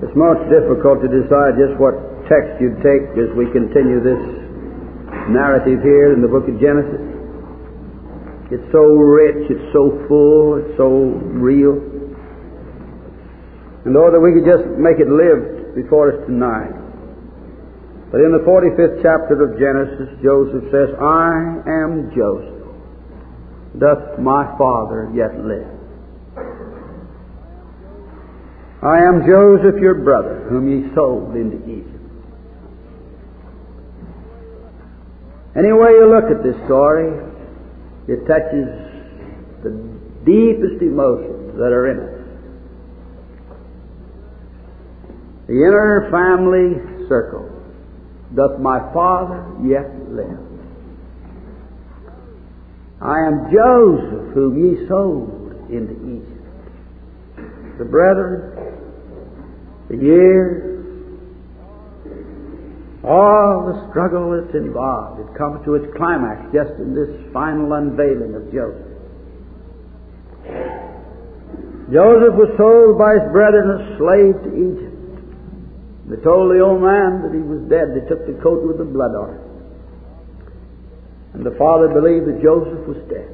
It's most difficult to decide just what text you'd take as we continue this narrative here in the book of Genesis. It's so rich, it's so full, it's so real. And oh, that we could just make it live before us tonight. But in the 45th chapter of Genesis, Joseph says, I am Joseph. Doth my father yet live? I am Joseph your brother, whom ye sold into Egypt. Any way you look at this story, it touches the deepest emotions that are in us. The inner family circle. Doth my father yet live? I am Joseph, whom ye sold into Egypt. The brethren, the years, all the struggle that's involved, it comes to its climax just in this final unveiling of Joseph. Joseph was sold by his brethren as slave to Egypt. They told the old man that he was dead. They took the coat with the blood on it. And the father believed that Joseph was dead.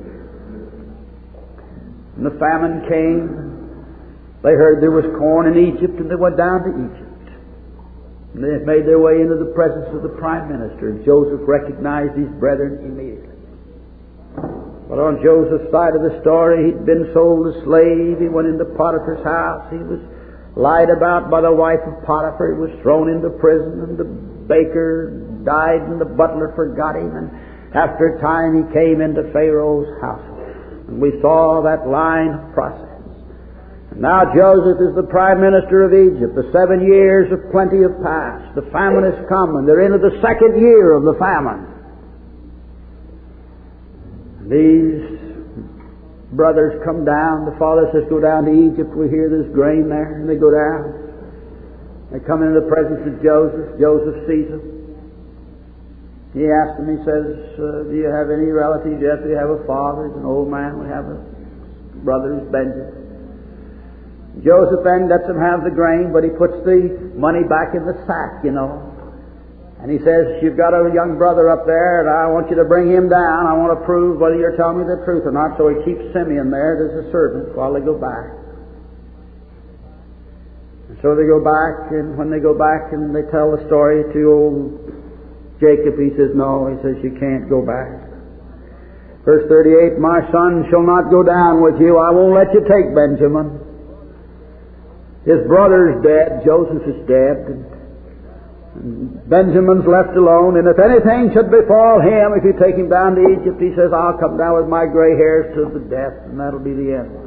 And the famine came. They heard there was corn in Egypt, and they went down to Egypt. And they made their way into the presence of the prime minister, and Joseph recognized his brethren immediately. But on Joseph's side of the story, he'd been sold as slave. He went into Potiphar's house. He was lied about by the wife of Potiphar. He was thrown into prison, and the baker died, and the butler forgot him. And after a time, he came into Pharaoh's household. And we saw that line of process. And now Joseph is the prime minister of Egypt. The 7 years of plenty have passed. The famine has come, and they're into the second year of the famine. These brothers come down. The father says, go down to Egypt. We hear there's grain there. And they go down. They come into the presence of Joseph. Joseph sees them. He asks them, he says, do you have any relatives? Yes, we have a father. He's an old man. We have a brother who's Benjamin. Joseph then lets them have the grain, but he puts the money back in the sack, you know. And he says, you've got a young brother up there, and I want you to bring him down. I want to prove whether you're telling me the truth or not. So he keeps Simeon there as a servant while they go back. And so they go back, and when they go back and they tell the story to old Jacob, he says, no, he says, you can't go back. Verse 38, my son shall not go down with you. I won't let you take Benjamin. His brother's dead. Joseph is dead. And Benjamin's left alone. And if anything should befall him, if you take him down to Egypt, he says, I'll come down with my gray hairs to the death, and that'll be the end.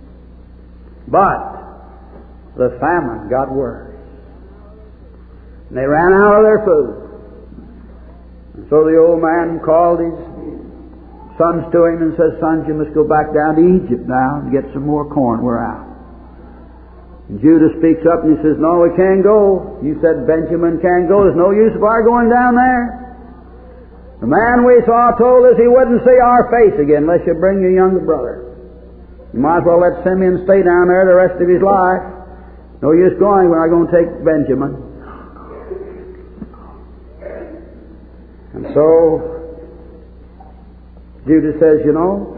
But the famine got worse. And they ran out of their food. And so the old man called his sons to him and says, sons, you must go back down to Egypt now and get some more corn. We're out. And Judah speaks up and he says, no, we can't go. You said Benjamin can't go. There's no use of our going down there. The man we saw told us he wouldn't see our face again unless you bring your younger brother. You might as well let Simeon stay down there the rest of his life. No use going. We're not going to take Benjamin. And so Judah says, you know,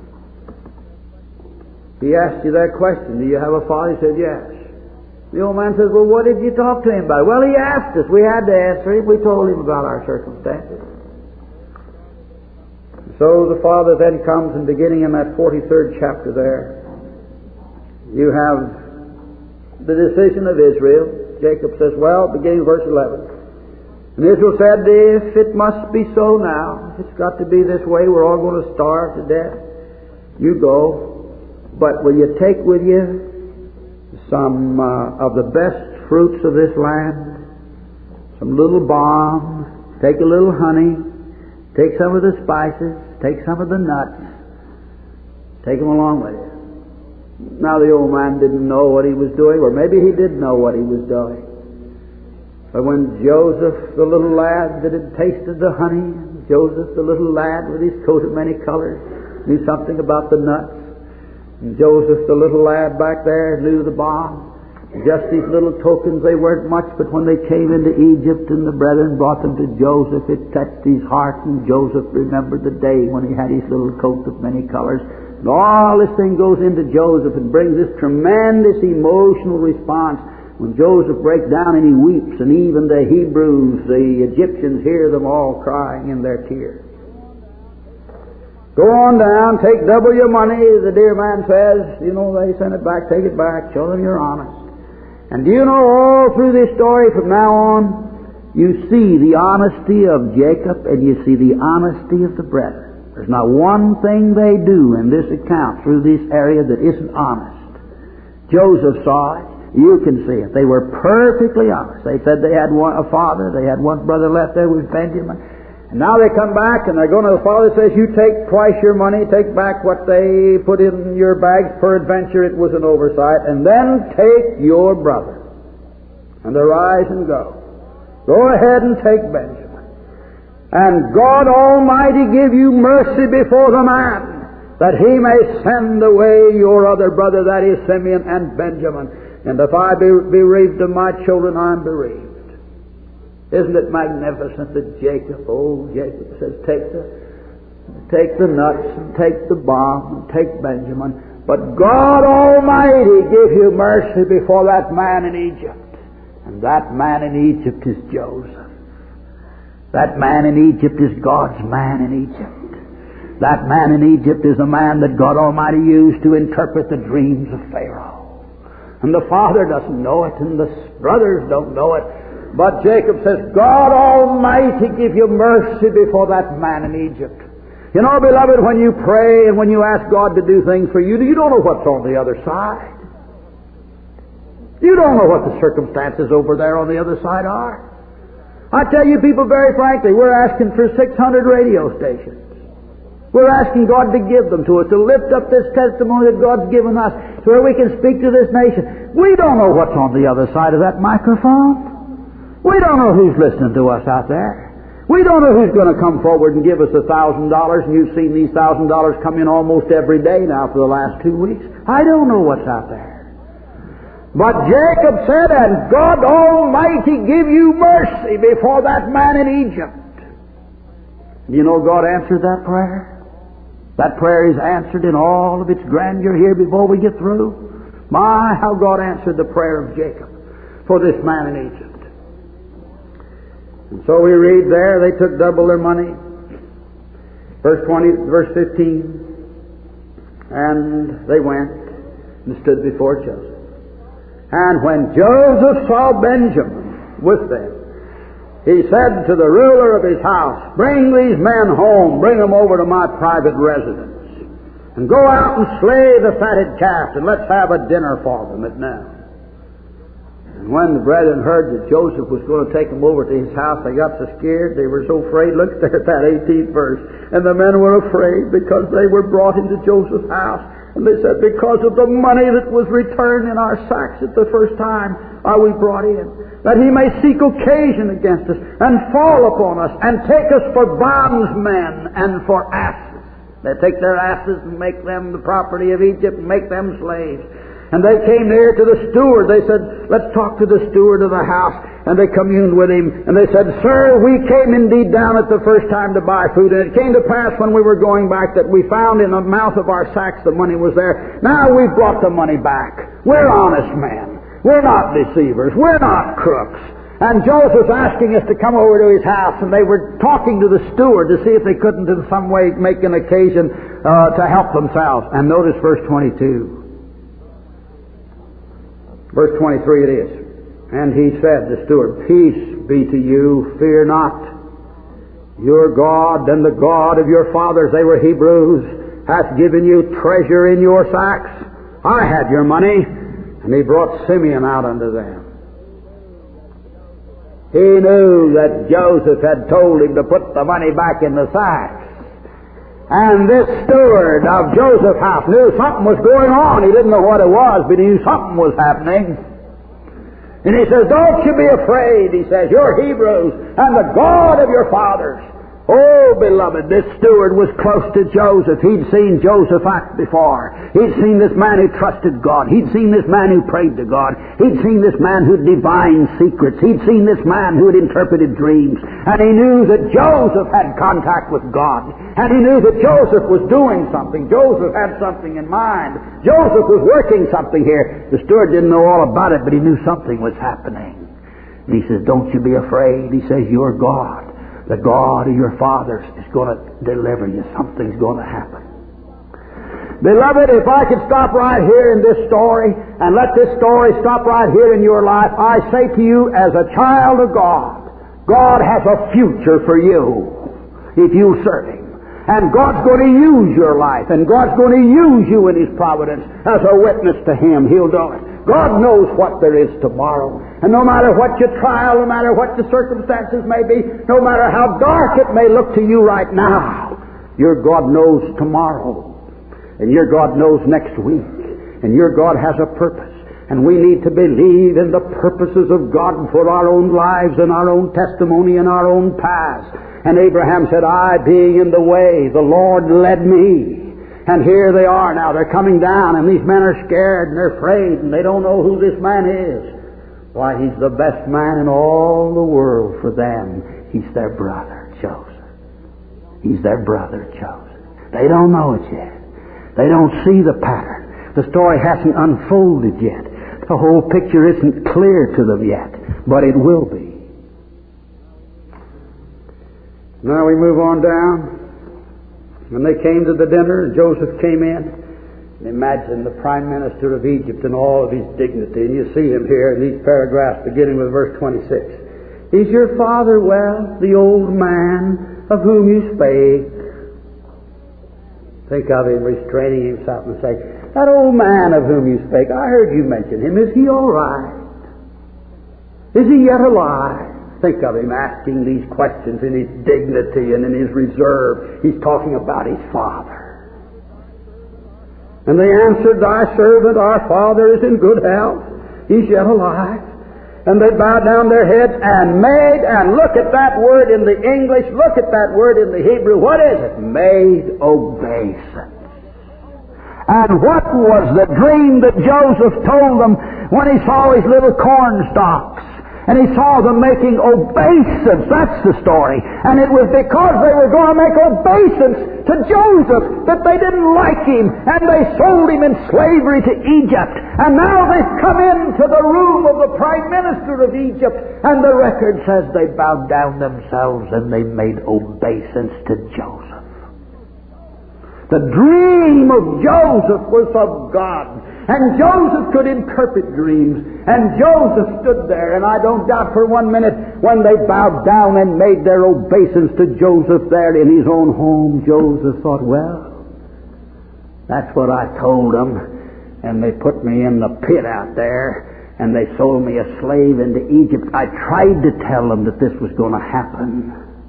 he asked you that question, do you have a father? He said, yes. The old man says, well, what did you talk to him about? Well, he asked us. We had to answer him. We told him about our circumstances. So the father then comes, and beginning in that 43rd chapter there, you have the decision of Israel. Jacob says, well, beginning verse 11. And Israel said, if it must be so now, if it's got to be this way, we're all going to starve to death. You go. But will you take with you some of the best fruits of this land? Some little balm, take a little honey, take some of the spices, take some of the nuts, take them along with you. Now the old man didn't know what he was doing, or maybe he did know what he was doing. But when Joseph, the little lad that had tasted the honey, Joseph, the little lad with his coat of many colors, knew something about the nuts, and Joseph, the little lad back there, knew the balm. Just these little tokens, they weren't much, but when they came into Egypt and the brethren brought them to Joseph, it touched his heart, and Joseph remembered the day when he had his little coat of many colors. And all this thing goes into Joseph and brings this tremendous emotional response. When Joseph breaks down and he weeps, and even the Hebrews, the Egyptians, hear them all crying in their tears. Go on down, take double your money, the dear man says. You know, they send it back, take it back, show them you're honest. And do you know, all through this story from now on, you see the honesty of Jacob and you see the honesty of the brethren. There's not one thing they do in this account through this area that isn't honest. Joseph saw it. You can see it. They were perfectly honest. They said they had a father. They had one brother left there was Benjamin. And now they come back and they're going to the father says, you take twice your money, take back what they put in your bags. Peradventure it was an oversight. And then take your brother. And arise and go. Go ahead and take Benjamin. And God Almighty give you mercy before the man, that He may send away your other brother, that is Simeon and Benjamin. And if I be bereaved of my children, I'm bereaved. Isn't it magnificent that Jacob says, take the nuts and take the bomb and take Benjamin. But God Almighty give you mercy before that man in Egypt. And that man in Egypt is Joseph. That man in Egypt is God's man in Egypt. That man in Egypt is a man that God Almighty used to interpret the dreams of Pharaoh. And the father doesn't know it, and the brothers don't know it. But Jacob says, God Almighty give you mercy before that man in Egypt. You know, beloved, when you pray and when you ask God to do things for you, you don't know what's on the other side. You don't know what the circumstances over there on the other side are. I tell you people very frankly, we're asking for 600 radio stations. We're asking God to give them to us, to lift up this testimony that God's given us, so where we can speak to this nation. We don't know what's on the other side of that microphone. We don't know who's listening to us out there. We don't know who's going to come forward and give us $1,000, and you've seen these $1,000 come in almost every day now for the last 2 weeks. I don't know what's out there. But Jacob said, and God Almighty give you mercy before that man in Egypt. You know God answered that prayer? That prayer is answered in all of its grandeur here before we get through. My, how God answered the prayer of Jacob for this man in Egypt. And so we read there, they took double their money. Verse 15. And they went and stood before Joseph. And when Joseph saw Benjamin with them, he said to the ruler of his house, bring these men home, bring them over to my private residence, and go out and slay the fatted calf, and let's have a dinner for them at now. And when the brethren heard that Joseph was going to take them over to his house, they got so scared, they were so afraid. Look there at that 18th verse. And the men were afraid because they were brought into Joseph's house. And they said, because of the money that was returned in our sacks at the first time are we brought in, that he may seek occasion against us and fall upon us and take us for bondsmen and for asses. They take their asses and make them the property of Egypt and make them slaves. And they came near to the steward. They said, let's talk to the steward of the house. And they communed with him. And they said, sir, we came indeed down at the first time to buy food. And it came to pass when we were going back that we found in the mouth of our sacks the money was there. Now we've brought the money back. We're honest men. We're not deceivers. We're not crooks. And Joseph's asking us to come over to his house. And they were talking to the steward to see if they couldn't in some way make an occasion to help themselves. And notice verse 22. Verse 23 it is. And he said, the steward, peace be to you, fear not. Your God and the God of your fathers, they were Hebrews, hath given you treasure in your sacks. I had your money. And he brought Simeon out unto them. He knew that Joseph had told him to put the money back in the sacks. And this steward of Joseph's house knew something was going on. He didn't know what it was, but he knew something was happening. And he says, don't you be afraid. He says, you're Hebrews, and the God of your fathers Oh, beloved, this steward was close to Joseph. He'd seen Joseph act before. He'd seen this man who trusted God. He'd seen this man who prayed to God. He'd seen this man who divined secrets. He'd seen this man who had interpreted dreams. And he knew that Joseph had contact with God. And he knew that Joseph was doing something. Joseph had something in mind. Joseph was working something here. The steward didn't know all about it, but he knew something was happening. And he says, don't you be afraid. He says, your God, the God of your fathers, is going to deliver you. Something's going to happen. Beloved, if I could stop right here in this story and let this story stop right here in your life, I say to you as a child of God, God has a future for you if you serve Him. And God's going to use your life, and God's going to use you in His providence as a witness to Him. He'll do it. God knows what there is tomorrow. And no matter what your trial, no matter what the circumstances may be, no matter how dark it may look to you right now, your God knows tomorrow. And your God knows next week. And your God has a purpose. And we need to believe in the purposes of God for our own lives and our own testimony and our own past. And Abraham said, I being in the way, the Lord led me. And here they are now. They're coming down, and these men are scared, and they're afraid, and they don't know who this man is. Why, he's the best man in all the world for them. He's their brother, Joseph. He's their brother, Joseph. They don't know it yet. They don't see the pattern. The story hasn't unfolded yet. The whole picture isn't clear to them yet, but it will be. Now we move on down. When they came to the dinner, Joseph came in. And imagine the Prime Minister of Egypt in all of his dignity. And you see him here in these paragraphs beginning with verse 26. Is your father well, the old man of whom you spake? Think of him restraining himself and say, that old man of whom you spake, I heard you mention him. Is he all right? Is he yet alive? Think of him asking these questions in his dignity and in his reserve. He's talking about his father. And they answered, thy servant, our father, is in good health. He's yet alive. And they bowed down their heads and made, and look at that word in the English, look at that word in the Hebrew. What is it? Made obeisance. And what was the dream that Joseph told them when he saw his little corn stalks? And he saw them making obeisance. That's the story. And it was because they were going to make obeisance to Joseph that they didn't like him. And they sold him in slavery to Egypt. And now they've come into the room of the Prime Minister of Egypt. And the record says they bowed down themselves and they made obeisance to Joseph. The dream of Joseph was of God. And Joseph could interpret dreams. And Joseph stood there, and I don't doubt for 1 minute when they bowed down and made their obeisance to Joseph there in his own home, Joseph thought, well, that's what I told them. And they put me in the pit out there, and they sold me a slave into Egypt. I tried to tell them that this was going to happen.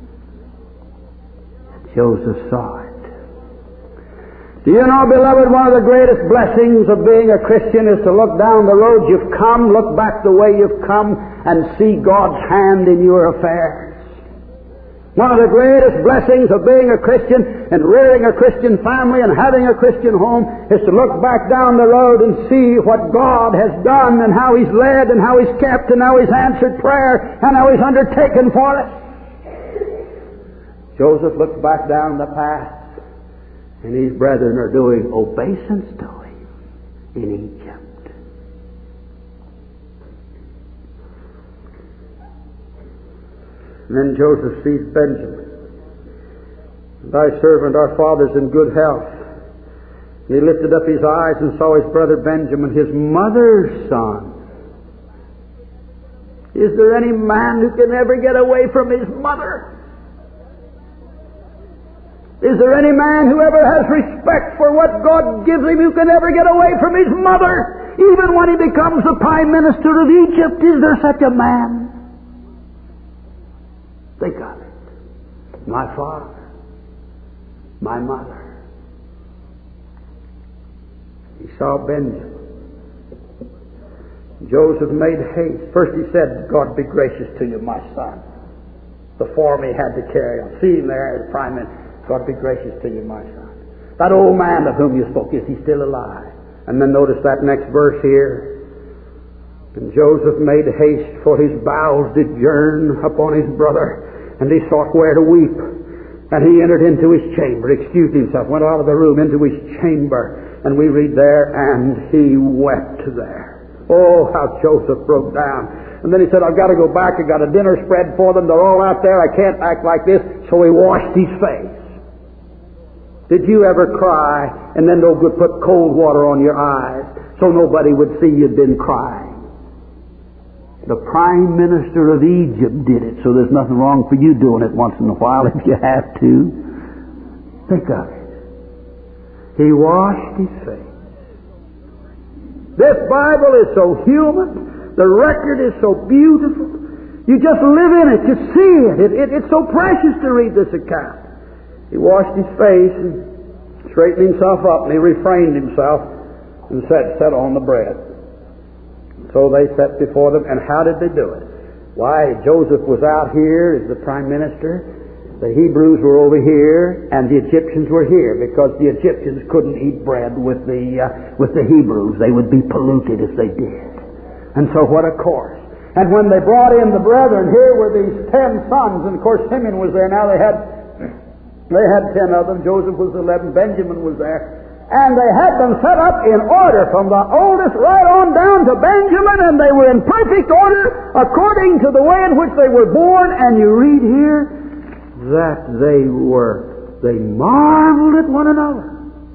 Joseph saw it. Do you know, beloved, one of the greatest blessings of being a Christian is to look down the road you've come, look back the way you've come, and see God's hand in your affairs. One of the greatest blessings of being a Christian and rearing a Christian family and having a Christian home is to look back down the road and see what God has done and how He's led and how He's kept and how He's answered prayer and how He's undertaken for us. Joseph looked back down the path, and his brethren are doing obeisance to him in Egypt. And then Joseph sees Benjamin. Thy servant, our father's in good health. And he lifted up his eyes and saw his brother Benjamin, his mother's son. Is there any man who can ever get away from his mother? Is there any man who ever has respect for what God gives him who can ever get away from his mother? Even when he becomes the Prime Minister of Egypt, is there such a man? Think of it. My father. My mother. He saw Benjamin. Joseph made haste. First he said, God be gracious to you, my son. the form he had to carry on. See him there as Prime Minister. God be gracious to you, my son. That old man of whom you spoke, is he still alive? And then notice that next verse here. And Joseph made haste, for his bowels did yearn upon his brother, and he sought where to weep. And he entered into his chamber, excused himself, went out of the room into his chamber. And we read there, and he wept there. Oh, how Joseph broke down. And then he said, I've got to go back. I've got a dinner spread for them. They're all out there. I can't act like this. So he washed his face. Did you ever cry and then would put cold water on your eyes so nobody would see you'd been crying? The Prime Minister of Egypt did it, so there's nothing wrong for you doing it once in a while if you have to. Think of it. He washed his face. This Bible is so human. The record is so beautiful. You just live in it. You see it. It's so precious to read this account. He washed his face and straightened himself up, and he refrained himself and set on the bread. So they set before them, and how did they do it? Why, Joseph was out here as the Prime Minister, the Hebrews were over here, and the Egyptians were here, because the Egyptians couldn't eat bread with the Hebrews. They would be polluted if they did. And so what a course. And when they brought in the brethren, here were these 10 sons, and of course Simeon was there. Now they had 10 of them. Joseph was 11. Benjamin was there. And they had them set up in order from the oldest right on down to Benjamin, and they were in perfect order according to the way in which they were born. And you read here that they marveled at one another.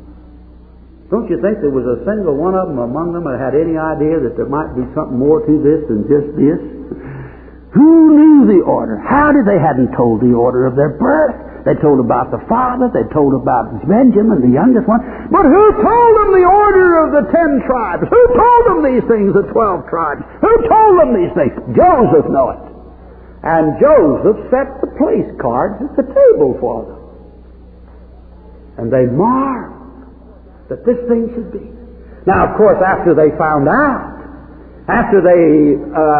Don't you think there was a single one of them among them that had any idea that there might be something more to this than just this? Who knew the order? How did they hadn't told the order of their birth? They told about the father. They told about Benjamin, the youngest one. But who told them the order of the 10 tribes? Who told them these things, the 12 tribes? Who told them these things? Joseph knew it. And Joseph set the place cards at the table for them. And they marveled that this thing should be. Now, of course, after they found out, after they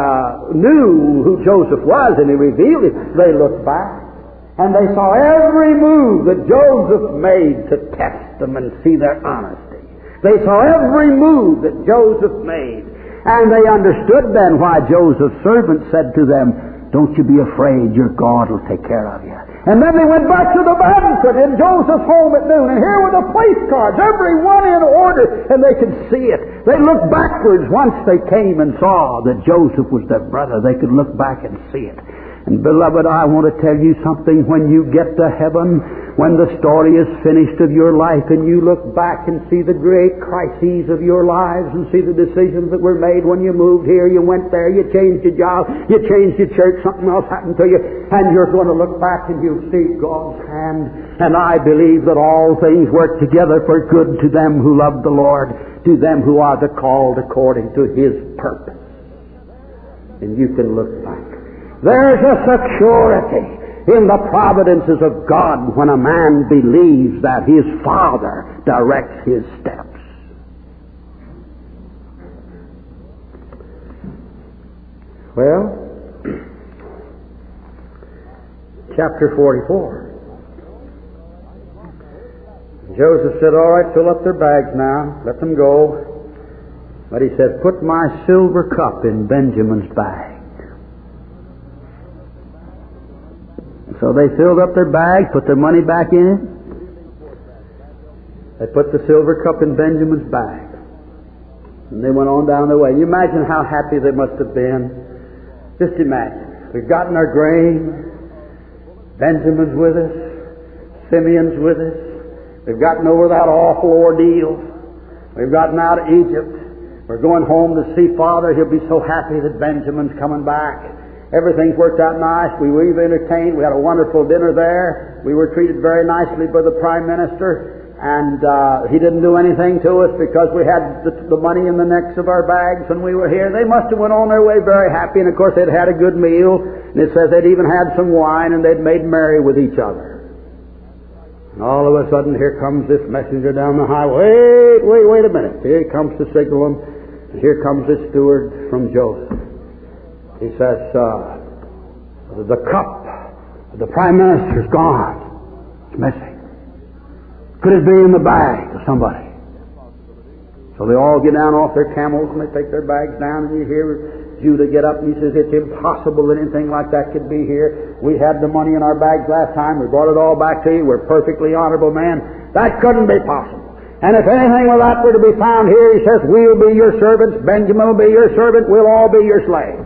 knew who Joseph was and he revealed it, they looked back. And they saw every move that Joseph made to test them and see their honesty. They saw every move that Joseph made. And they understood then why Joseph's servant said to them, don't you be afraid, your God will take care of you. And then they went back to the banquet in Joseph's home at noon. And here were the place cards, every one in order, and they could see it. They looked backwards once they came and saw that Joseph was their brother. They could look back and see it. And beloved, I want to tell you something. When you get to heaven, when the story is finished of your life and you look back and see the great crises of your lives and see the decisions that were made when you moved here, you went there, you changed your job, you changed your church, something else happened to you, and you're going to look back and you'll see God's hand. And I believe that all things work together for good to them who love the Lord, to them who are the called according to His purpose. And you can look back. There's a security in the providences of God when a man believes that his Father directs his steps. Well, chapter 44. Joseph said, all right, fill up their bags now. Let them go. But he said, put my silver cup in Benjamin's bag. So they filled up their bags, put their money back in it. They put the silver cup in Benjamin's bag. And they went on down their way. You imagine how happy they must have been. Just imagine. We've gotten our grain. Benjamin's with us. Simeon's with us. We've gotten over that awful ordeal. We've gotten out of Egypt. We're going home to see Father. He'll be so happy that Benjamin's coming back. Everything's worked out nice. We were even entertained. We had a wonderful dinner there. We were treated very nicely by the Prime Minister. And he didn't do anything to us because we had the money in the necks of our bags when we were here. They must have went on their way very happy. And of course they'd had a good meal. And it says they'd even had some wine and they'd made merry with each other. And all of a sudden here comes this messenger down the highway. Wait a minute. Here comes the signalman. And here comes the steward from Joseph. He says, the cup The prime minister's gone. It's missing. Could it be in the bag of somebody? So they all get down off their camels and they take their bags down, and you hear Judah get up and he says, it's impossible that anything like that could be here. We had the money in our bags last time. We brought it all back to you. We're perfectly honorable men. That couldn't be possible. And if anything like that were to be found here, he says, we'll be your servants. Benjamin will be your servant. We'll all be your slaves.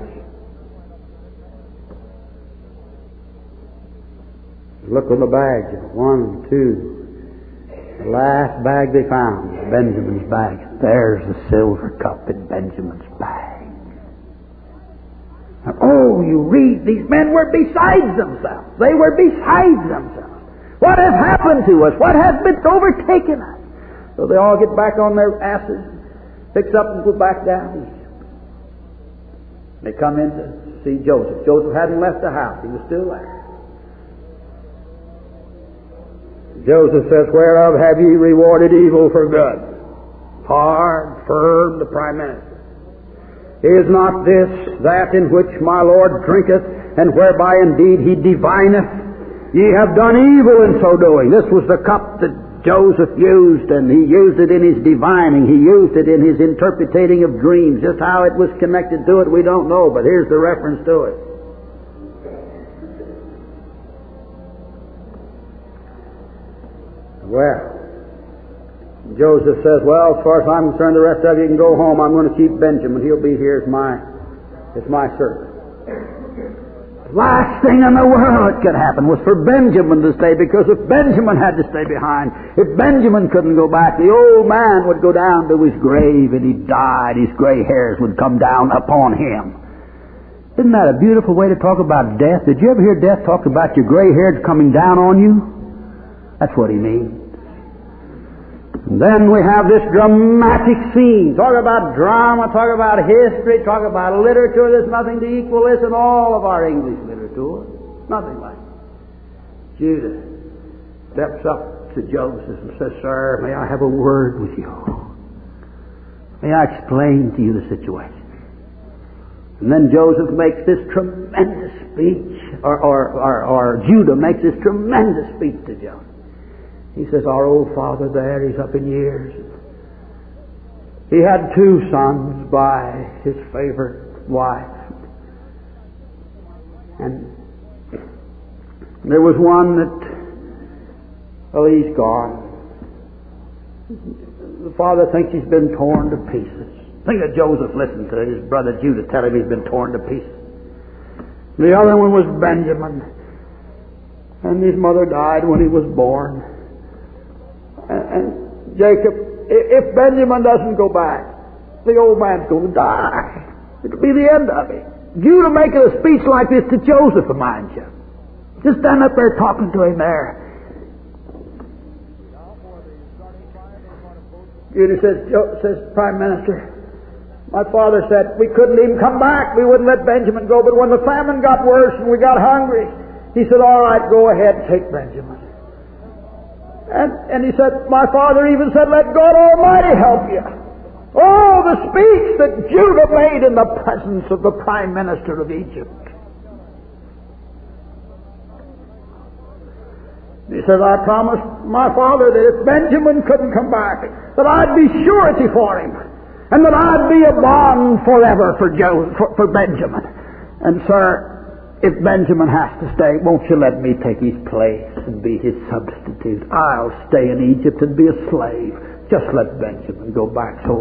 Look on the bags. 1, 2. The last bag they found was Benjamin's bag. There's the silver cup in Benjamin's bag. Now, oh, you read, these men were besides themselves. They were besides themselves. What has happened to us? What has been overtaken us? So they all get back on their asses, fix up and go back down. They come in to see Joseph. Joseph hadn't left the house. He was still there. Joseph says, whereof have ye rewarded evil for good? Hard, firm, the prime minister. Is not this that in which my Lord drinketh, and whereby indeed he divineth? Ye have done evil in so doing. This was the cup that Joseph used, and he used it in his divining. He used it in his interpreting of dreams. Just how it was connected to it, we don't know, but here's the reference to it. Well, Joseph says, well, as far as I'm concerned, the rest of you can go home. I'm going to keep Benjamin. He'll be here as my servant. The last thing in the world that could happen was for Benjamin to stay, because if Benjamin had to stay behind, if Benjamin couldn't go back, the old man would go down to his grave and he'd die, and his gray hairs would come down upon him. Isn't that a beautiful way to talk about death? Did you ever hear death talk about your gray hairs coming down on you? That's what he means. And then we have this dramatic scene. Talk about drama, talk about history, talk about literature. There's nothing to equal this in all of our English literature. Nothing like it. Judah steps up to Joseph and says, sir, may I have a word with you? May I explain to you the situation? And then Joseph makes this tremendous speech, or Judah makes this tremendous speech to Joseph. He says, our old father there, he's up in years. He had 2 sons by his favorite wife. And there was one that, well, he's gone. The father thinks he's been torn to pieces. Think of Joseph listened to his brother Judah tell him he's been torn to pieces. The other one was Benjamin. And his mother died when he was born. And Jacob, if Benjamin doesn't go back, the old man's going to die. It'll be the end of it. Judah making a speech like this to Joseph, mind you. Just stand up there talking to him there. Judah says, Prime Minister, my father said we couldn't even come back. We wouldn't let Benjamin go. But when the famine got worse and we got hungry, he said, all right, go ahead and take Benjamin. And he said, my father even said, let God Almighty help you. Oh, the speech that Judah made in the presence of the Prime Minister of Egypt. He said, I promised my father that if Benjamin couldn't come back, that I'd be surety for him, and that I'd be a bond forever for Benjamin. And sir, if Benjamin has to stay, won't you let me take his place and be his substitute? I'll stay in Egypt and be a slave. Just let Benjamin go back so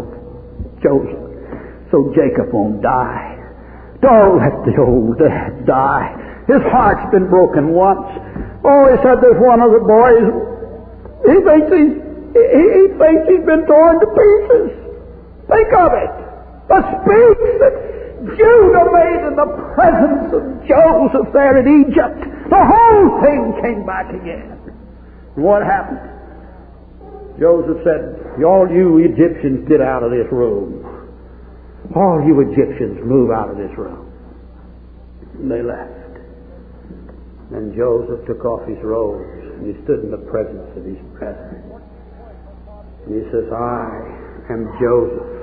Jacob won't die. Don't let the old dad die. His heart's been broken once. Oh, he said there's one of the boys, he thinks he's been torn to pieces. Think of it. The speech that Judah made in the presence of Joseph there in Egypt. The whole thing came back again. And what happened? Joseph said, all you Egyptians get out of this room. All you Egyptians move out of this room. And they left. Then Joseph took off his robes and he stood in the presence of his brethren. And he says, I am Joseph.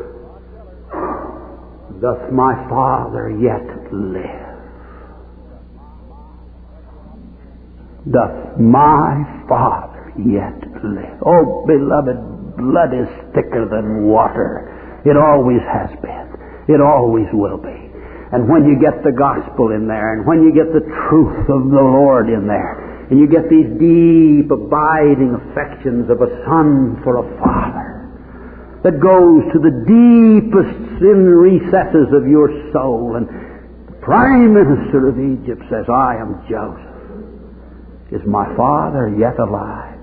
Doth my father yet live? doth my Father yet live. Oh, beloved, blood is thicker than water. It always has been. It always will be. And when you get the gospel in there, and when you get the truth of the Lord in there, and you get these deep, abiding affections of a son for a father, that goes to the deepest in recesses of your soul, and the Prime Minister of Egypt says, I am Joseph. Is my father yet alive?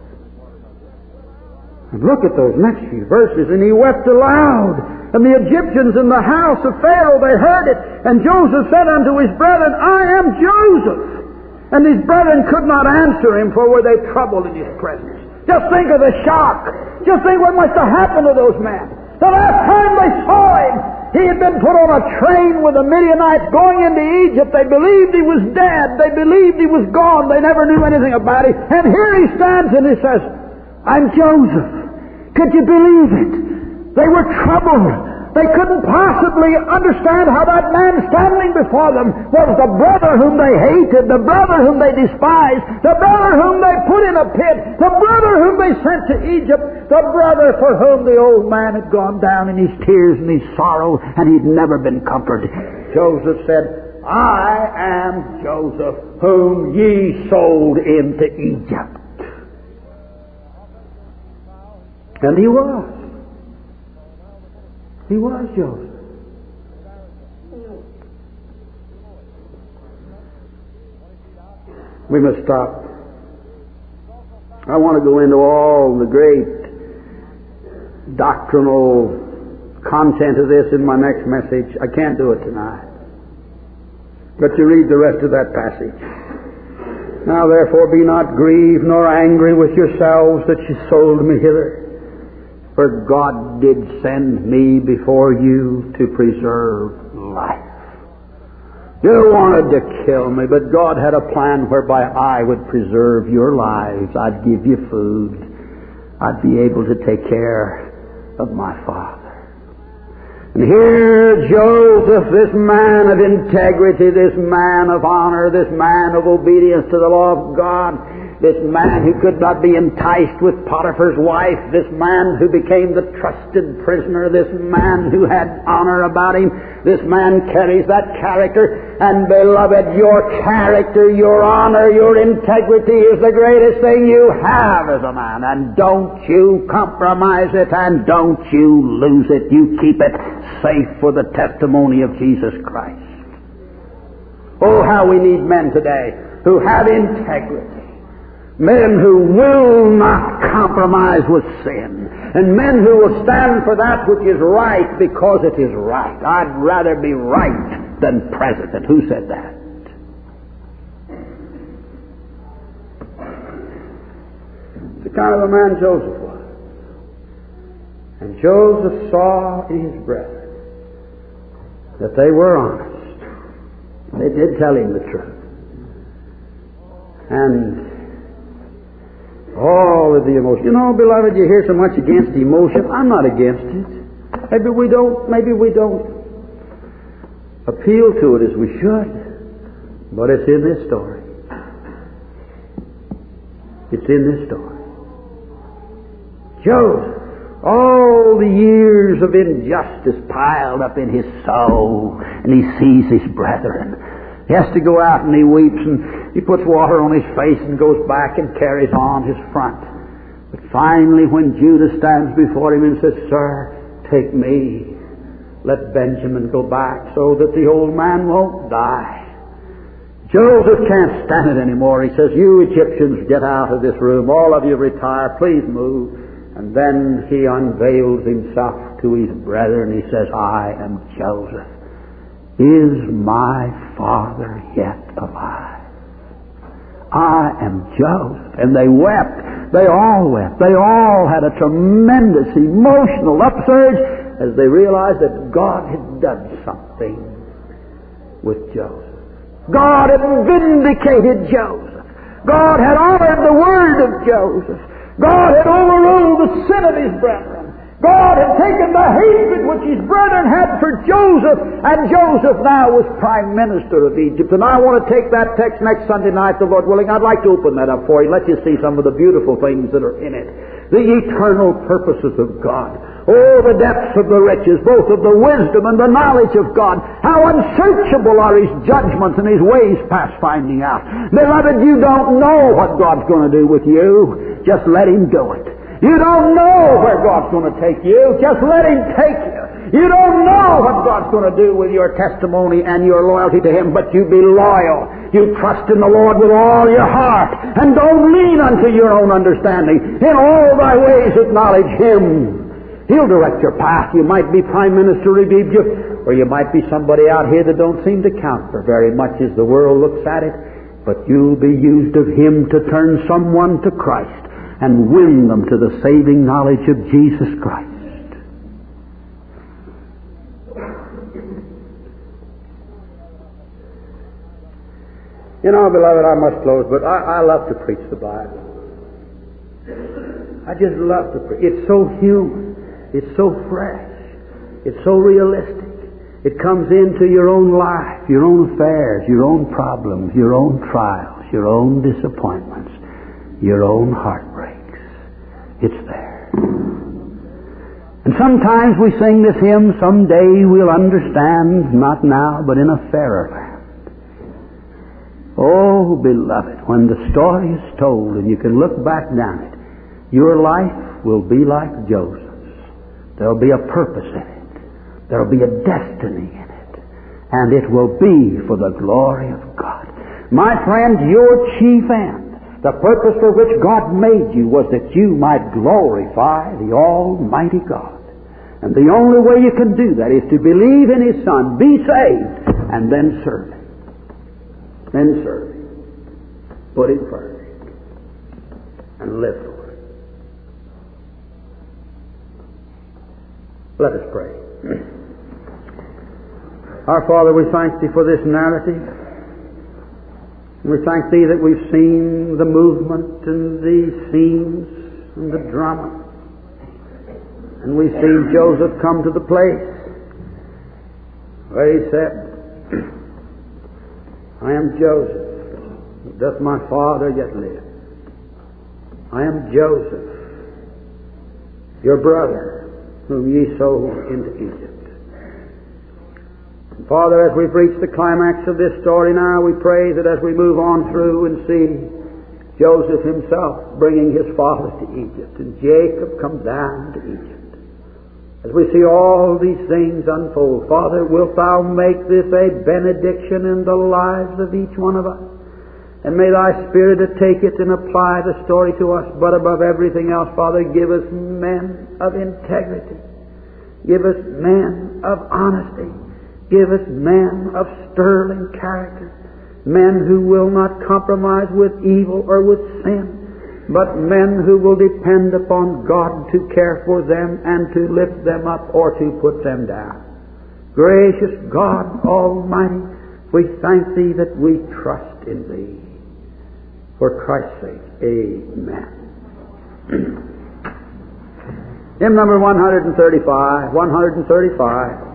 And look at those next few verses. And he wept aloud. And the Egyptians in the house of Pharaoh, they heard it. And Joseph said unto his brethren, I am Joseph. And his brethren could not answer him, for were they troubled in his presence. Just think of the shock. Just think what must have happened to those men. The last time they saw him, he had been put on a train with the Midianites going into Egypt. They believed he was dead. They believed he was gone. They never knew anything about him. And here he stands and he says, I'm Joseph. Could you believe it? They were troubled. They couldn't possibly understand how that man standing before them was the brother whom they hated, the brother whom they despised, the brother whom they put in a pit, the brother whom they sent to Egypt, the brother for whom the old man had gone down in his tears and his sorrow, and he'd never been comforted. Joseph said, I am Joseph, whom ye sold into Egypt. And he was. He was Joseph. We must stop. I want to go into all the great doctrinal content of this in my next message. I can't do it tonight. But you read the rest of that passage. Now therefore be not grieved nor angry with yourselves that ye sold me hither. For God did send me before you to preserve life. You wanted to kill me, but God had a plan whereby I would preserve your lives. I'd give you food. I'd be able to take care of my Father. And here Joseph, this man of integrity, this man of honor, this man of obedience to the law of God, this man who could not be enticed with Potiphar's wife, this man who became the trusted prisoner, this man who had honor about him, this man carries that character. And beloved, your character, your honor, your integrity is the greatest thing you have as a man. And don't you compromise it, and don't you lose it. You keep it safe for the testimony of Jesus Christ. Oh, how we need men today who have integrity. Men who will not compromise with sin. And men who will stand for that which is right because it is right. I'd rather be right than president. Who said that? It's the kind of a man Joseph was. And Joseph saw in his brethren that they were honest. They did tell him the truth. And all of the emotion. You know, beloved, you hear so much against emotion. I'm not against it. Maybe we don't appeal to it as we should. But it's in this story. It's in this story. Joseph, all the years of injustice piled up in his soul, and he sees his brethren. He has to go out and he weeps and he puts water on his face and goes back and carries on his front. But finally when Judah stands before him and says, Sir, take me. Let Benjamin go back so that the old man won't die. Joseph can't stand it anymore. He says, you Egyptians, get out of this room. All of you retire. Please move. And then he unveils himself to his brethren. He says, I am Joseph. Is my father yet alive? I am Joseph. And they wept. They all wept. They all had a tremendous emotional upsurge as they realized that God had done something with Joseph. God had vindicated Joseph. God had honored the word of Joseph. God had overruled the sin of his brethren. God had taken the hatred which his brethren had for Joseph, and Joseph now was prime minister of Egypt. And I want to take that text next Sunday night, the Lord willing. I'd like to open that up for you, let you see some of the beautiful things that are in it. The eternal purposes of God. Oh, the depths of the riches, both of the wisdom and the knowledge of God. How unsearchable are his judgments and his ways past finding out. Beloved, you don't know what God's going to do with you. Just let him do it. You don't know where God's going to take you. Just let him take you. You don't know what God's going to do with your testimony and your loyalty to him, but you be loyal. You trust in the Lord with all your heart, and don't lean unto your own understanding. In all thy ways acknowledge him. He'll direct your path. You might be Prime Minister of Egypt, or you might be somebody out here that don't seem to count for very much as the world looks at it, but you'll be used of him to turn someone to Christ and win them to the saving knowledge of Jesus Christ. You know, beloved, I must close, but I love to preach the Bible. I just love to preach. It's so human. It's so fresh. It's so realistic. It comes into your own life, your own affairs, your own problems, your own trials, your own disappointments, your own heartbreaks. It's there. And sometimes we sing this hymn, someday we'll understand, not now, but in a fairer land. Oh, beloved, when the story is told and you can look back down it, your life will be like Joseph's. There'll be a purpose in it. There'll be a destiny in it. And it will be for the glory of God. My friend, your chief end, the purpose for which God made you, was that you might glorify the Almighty God. And the only way you can do that is to believe in his Son, be saved, and then serve him. Then serve him. Put him first. And live for it. Let us pray. Our Father, we thank thee for this narrative. We thank thee that we've seen the movement and the scenes and the drama. And we've seen Joseph come to the place where he said, I am Joseph, doth my father yet live? I am Joseph, your brother, whom ye sold into Egypt. And Father, as we've reached the climax of this story now, we pray that as we move on through and see Joseph himself bringing his father to Egypt, and Jacob comes down to Egypt, as we see all these things unfold, Father, wilt thou make this a benediction in the lives of each one of us? And may thy Spirit take it and apply the story to us. But above everything else, Father, give us men of integrity. Give us men of honesty. Give us men of sterling character. Men who will not compromise with evil or with sin, but men who will depend upon God to care for them and to lift them up or to put them down. Gracious God Almighty, we thank thee that we trust in thee. For Christ's sake, amen. Hymn number 135.